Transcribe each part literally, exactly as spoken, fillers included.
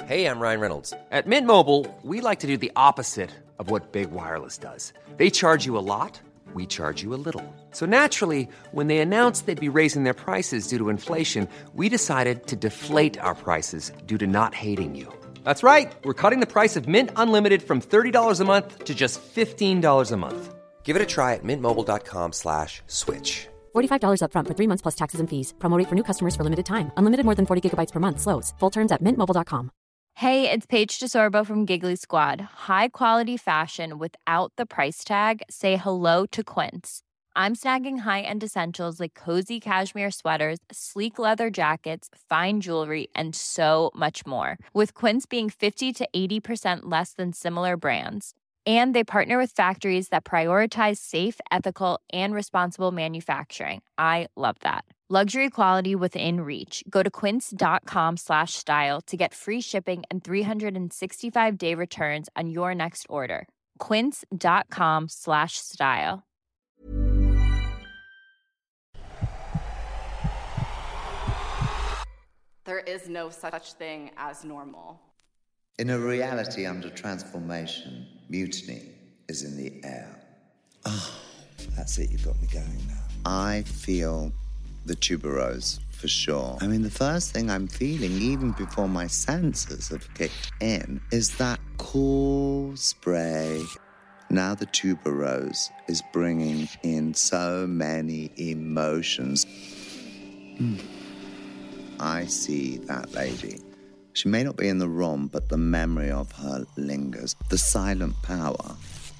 Hey, I'm Ryan Reynolds. At Mint Mobile, we like to do the opposite of what Big Wireless does. They charge you a lot, we charge you a little. So naturally, when they announced they'd be raising their prices due to inflation, we decided to deflate our prices due to not hating you. That's right. We're cutting the price of Mint Unlimited from thirty dollars a month to just fifteen dollars a month. Give it a try at mintmobile.com slash switch. forty-five dollars up front for three months plus taxes and fees. Promo rate for new customers for limited time. Unlimited more than forty gigabytes per month. Slows full terms at mint mobile dot com. Hey, it's Paige DeSorbo from Giggly Squad. High quality fashion without the price tag. Say hello to Quince. I'm snagging high-end essentials like cozy cashmere sweaters, sleek leather jackets, fine jewelry, and so much more. With Quince being fifty to eighty percent less than similar brands. And they partner with factories that prioritize safe, ethical, and responsible manufacturing. I love that. Luxury quality within reach. Go to quince.com slash style to get free shipping and three sixty-five day returns on your next order. Quince.com slash style. There is no such thing as normal. In a reality under transformation, mutiny is in the air. Oh, that's it, you've got me going now. I feel the tuberose, for sure. I mean, the first thing I'm feeling, even before my senses have kicked in, is that cool spray. Now the tuberose is bringing in so many emotions. Mm. I see that lady. She may not be in the room, but the memory of her lingers. The silent power.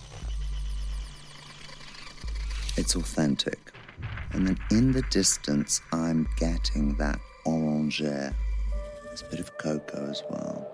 It's authentic. And then in the distance, I'm getting that orangere. There's a bit of cocoa as well.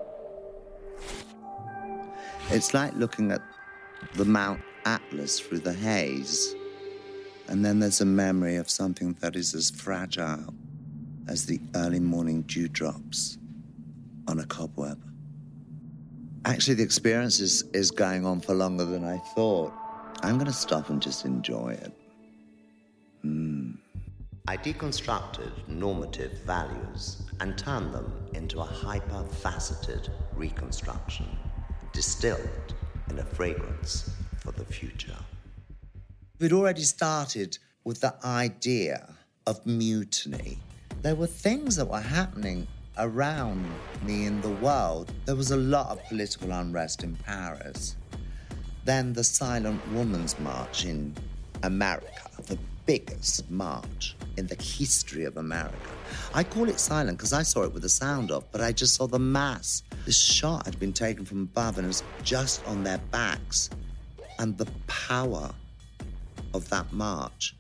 It's like looking at the Mount Atlas through the haze. And then there's a memory of something that is as fragile as the early morning dewdrops on a cobweb. Actually, the experience is, is going on for longer than I thought. I'm going to stop and just enjoy it. Mm. I deconstructed normative values and turned them into a hyper-faceted reconstruction, distilled in a fragrance for the future. We'd already started with the idea of mutiny. There were things that were happening around me in the world. There was a lot of political unrest in Paris. Then the Silent Women's March in America, the biggest march in the history of America. I call it silent because I saw it with the sound off, but I just saw the mass. This shot had been taken from above and it was just on their backs. And the power of that march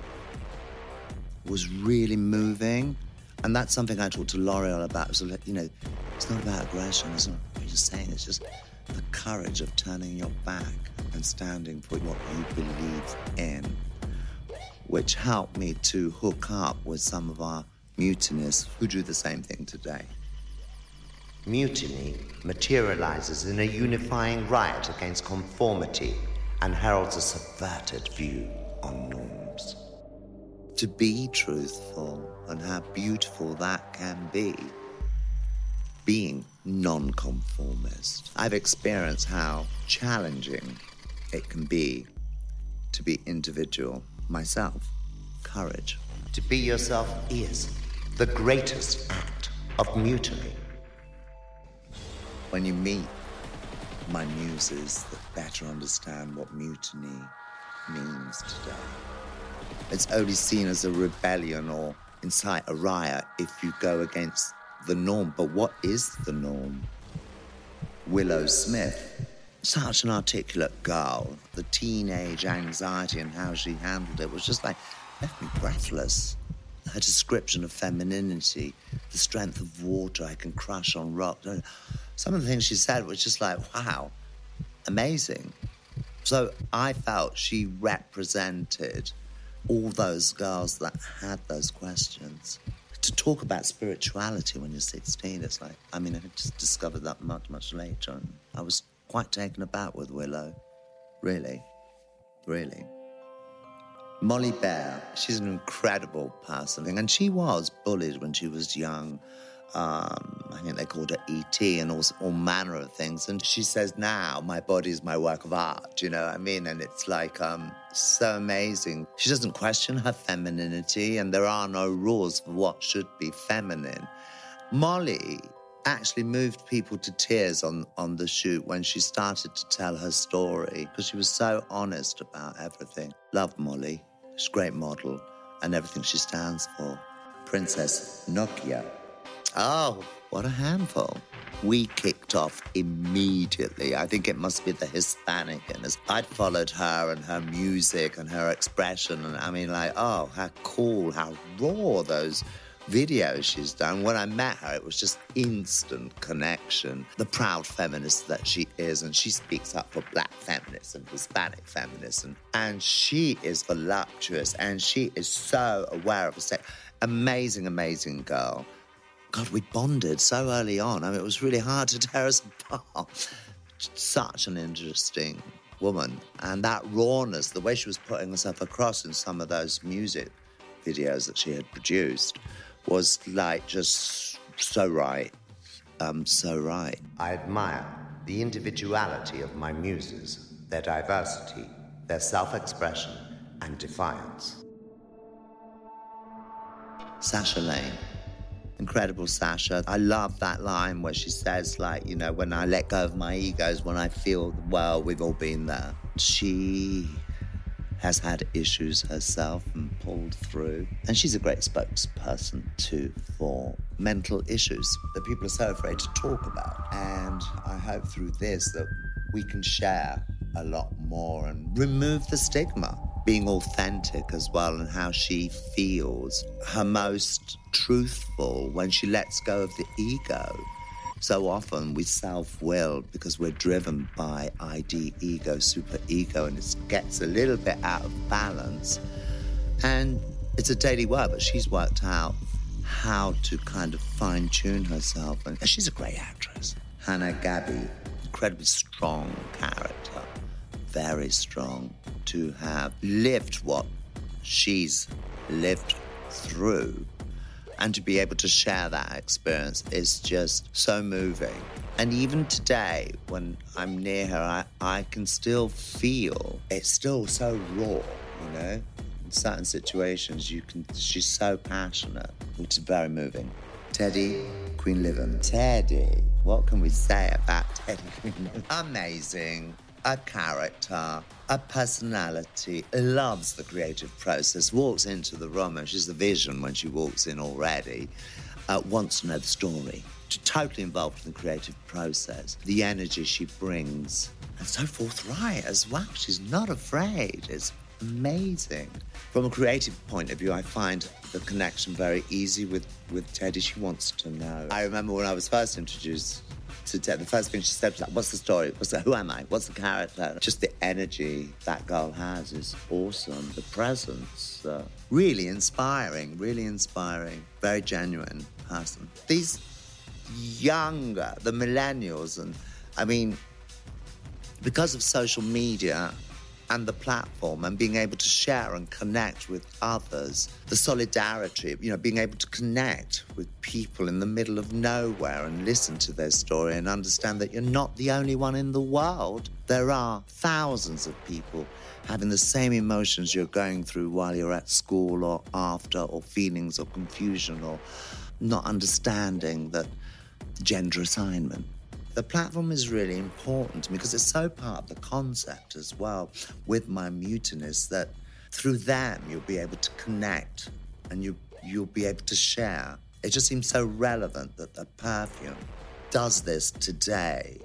was really moving. And that's something I talked to L'Oreal about. So, you know, it's not about aggression. It's not what you're saying. It's just the courage of turning your back and standing for what you believe in, which helped me to hook up with some of our mutinists who do the same thing today. Mutiny materializes in a unifying riot against conformity and heralds a subverted view on norms. To be truthful and how beautiful that can be. Being non-conformist. I've experienced how challenging it can be to be individual myself. Courage. To be yourself is the greatest act of mutiny. When you meet my muses that better understand what mutiny means today, it's only seen as a rebellion or incite a riot if you go against the norm. But what is the norm? Willow Smith, such an articulate girl. The teenage anxiety and how she handled it was just like, left me breathless. Her description of femininity, the strength of water I can crush on rock. Some of the things she said was just like, wow, amazing. So I felt she represented all those girls that had those questions. To talk about spirituality when you're sixteen, it's like, I mean, I just discovered that much, much later. And I was quite taken aback with Willow. Really, really. Molly Bear, she's an incredible person. And she was bullied when she was young Um, I think they called her E T and all, all manner of things. And she says, now my body is my work of art, you know what I mean? And it's like um, so amazing. She doesn't question her femininity, and there are no rules for what should be feminine. Molly actually moved people to tears on, on the shoot when she started to tell her story, because she was so honest about everything. Love Molly. She's a great model and everything she stands for. Princess Nokia. Oh, what a handful. We kicked off immediately. I think it must be the Hispanic in us. I'd followed her and her music and her expression, and I mean, like, oh, how cool, how raw those videos she's done. When I met her, it was just instant connection. The proud feminist that she is, and she speaks up for black feminists and Hispanic feminists, and, and she is voluptuous, and she is so aware of herself. Amazing, amazing girl. God, we bonded so early on. I mean, it was really hard to tear us apart. Such an interesting woman. And that rawness, the way she was putting herself across in some of those music videos that she had produced, was like just so right, um, so right. I admire the individuality of my muses, their diversity, their self-expression and defiance. Sasha Lane. Incredible Sasha. I love that line where she says, like, you know, when I let go of my egos, when I feel, well, we've all been there. She has had issues herself and pulled through. And she's a great spokesperson, too, for mental issues that people are so afraid to talk about. And I hope through this that we can share a lot more and remove the stigma. Being authentic as well, and how she feels her most truthful when she lets go of the ego. So often we self-willed because we're driven by I D, ego, super ego, and it gets a little bit out of balance. And it's a daily work, but she's worked out how to kind of fine-tune herself. And she's a great actress. Hannah Gaby, incredibly strong character, very strong, to have lived what she's lived through, and to be able to share that experience is just so moving. And even today, when I'm near her, I, I can still feel it's still so raw, you know? In certain situations, you can. She's so passionate, which is very moving. Teddy Queenlivan. Teddy, what can we say about Teddy Queenlivan? Amazing. A character, a personality, loves the creative process, walks into the room, and she's the vision when she walks in already, uh, wants to know the story, totally involved in the creative process, the energy she brings, and so forthright as well. She's not afraid. It's amazing. From a creative point of view, I find the connection very easy with, with Teddy. She wants to know. I remember when I was first introduced to Teddy, the first thing she said was like, what's the story? What's the, who am I? What's the character? Just the energy that girl has is awesome. The presence, uh, really inspiring, really inspiring. Very genuine person. These younger, the millennials, and I mean, because of social media and the platform and being able to share and connect with others, the solidarity, you know, being able to connect with people in the middle of nowhere and listen to their story and understand that you're not the only one in the world. There are thousands of people having the same emotions you're going through while you're at school or after, or feelings or confusion or not understanding that gender assignment. The platform is really important to me because it's so part of the concept as well with My Mutinous, that through them you'll be able to connect and you, you'll be able to share. It just seems so relevant that a perfume does this today.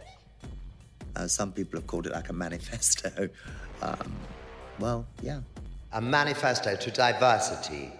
Uh, some people have called it like a manifesto. Um, well, yeah. A manifesto to diversity.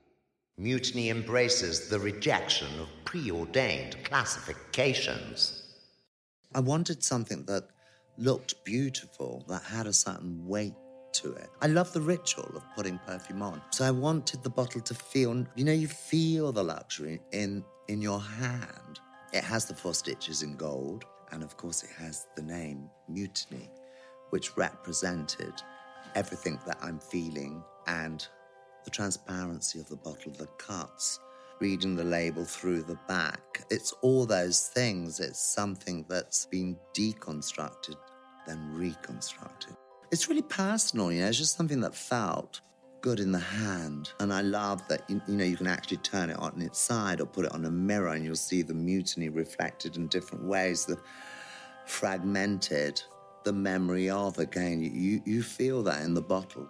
Mutiny embraces the rejection of preordained classifications. I wanted something that looked beautiful, that had a certain weight to it. I love the ritual of putting perfume on. So I wanted the bottle to feel, you know, you feel the luxury in, in your hand. It has the four stitches in gold, and of course it has the name Mutiny, which represented everything that I'm feeling, and the transparency of the bottle, the cuts, reading the label through the back. It's all those things. It's something that's been deconstructed, then reconstructed. It's really personal, you know, it's just something that felt good in the hand. And I love that, you, you know, you can actually turn it on its side or put it on a mirror and you'll see the mutiny reflected in different ways, the fragmented, the memory of, again, you, you feel that in the bottle.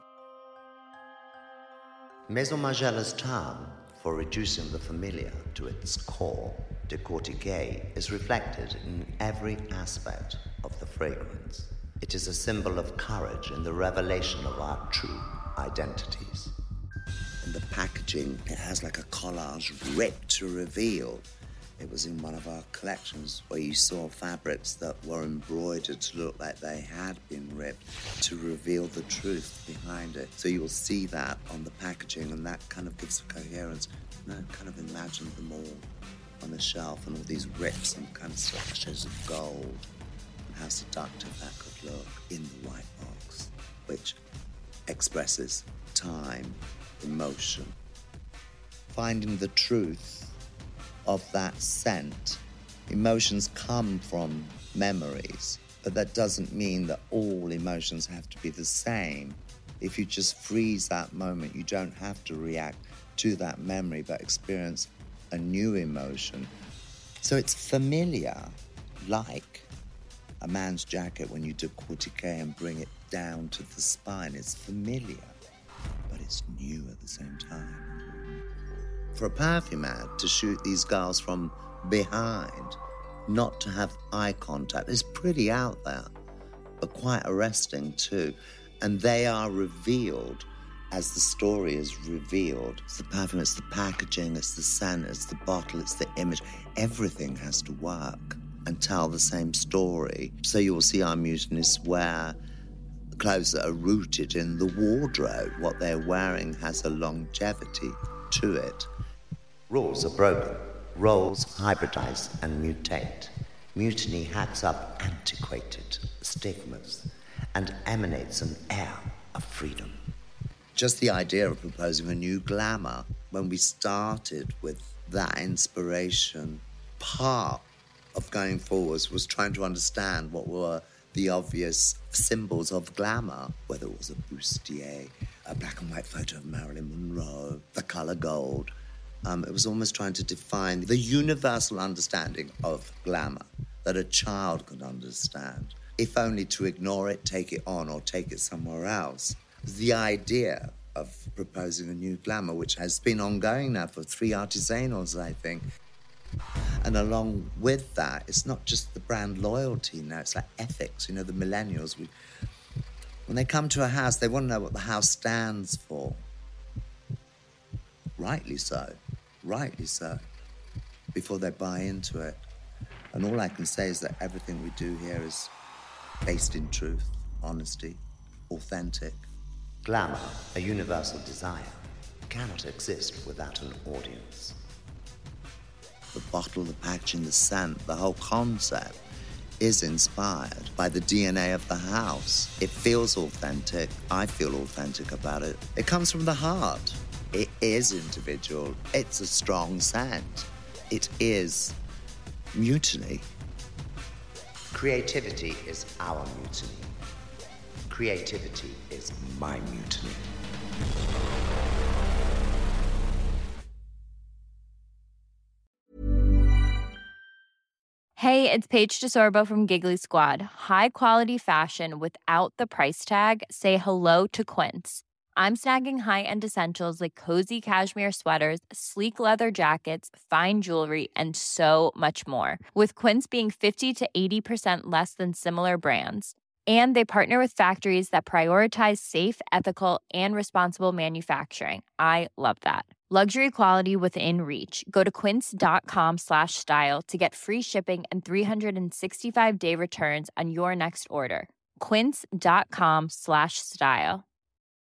Maison Margiela's term for reducing the familiar to its core, décortiquer, is reflected in every aspect of the fragrance. It is a symbol of courage in the revelation of our true identities. In the packaging, it has like a collage ripped to reveal. It was in one of our collections where you saw fabrics that were embroidered to look like they had been ripped to reveal the truth behind it. So you'll see that on the packaging, and that kind of gives a coherence. You know, kind of imagine them all on the shelf and all these rips and kind of slashes of gold. How seductive that could look in the white box, which expresses time, emotion. Finding the truth of that scent. Emotions come from memories, but that doesn't mean that all emotions have to be the same. If you just freeze that moment, you don't have to react to that memory, but experience a new emotion. So it's familiar, like a man's jacket when you décortique and bring it down to the spine. It's familiar, but it's new at the same time. For a perfume ad to shoot these girls from behind, not to have eye contact, is pretty out there, but quite arresting too. And they are revealed as the story is revealed. It's the perfume, it's the packaging, it's the scent, it's the bottle, it's the image. Everything has to work and tell the same story. So you will see our mutinists wear clothes that are rooted in the wardrobe. What they're wearing has a longevity to it. Rules are broken. Roles hybridize and mutate. Mutiny hacks up antiquated stigmas and emanates an air of freedom. Just the idea of proposing a new glamour, when we started with that inspiration, part of going forwards was trying to understand what were the obvious symbols of glamour, whether it was a bustier, a black and white photo of Marilyn Monroe, the colour gold. Um, it was almost trying to define the universal understanding of glamour that a child could understand, if only to ignore it, take it on, or take it somewhere else. The idea of proposing a new glamour, which has been ongoing now for three artisanals, I think. And along with that, it's not just the brand loyalty now, it's like ethics. You know, the millennials, we, when they come to a house, they want to know what the house stands for. Rightly so, rightly so, before they buy into it. And all I can say is that everything we do here is based in truth, honesty, authentic. Glamour, a universal desire, cannot exist without an audience. The bottle, the packaging, the scent, the whole concept is inspired by the D N A of the house. It feels authentic. I feel authentic about it. It comes from the heart. It is individual. It's a strong scent. It is mutiny. Creativity is our mutiny. Creativity is my mutiny. Hey, it's Paige DeSorbo from Giggly Squad. High quality fashion without the price tag. Say hello to Quince. I'm snagging high-end essentials like cozy cashmere sweaters, sleek leather jackets, fine jewelry, and so much more. With Quince being fifty to eighty percent less than similar brands. And they partner with factories that prioritize safe, ethical, and responsible manufacturing. I love that. Luxury quality within reach. Go to quince.com slash style to get free shipping and three sixty-five day returns on your next order. Quince.com slash style.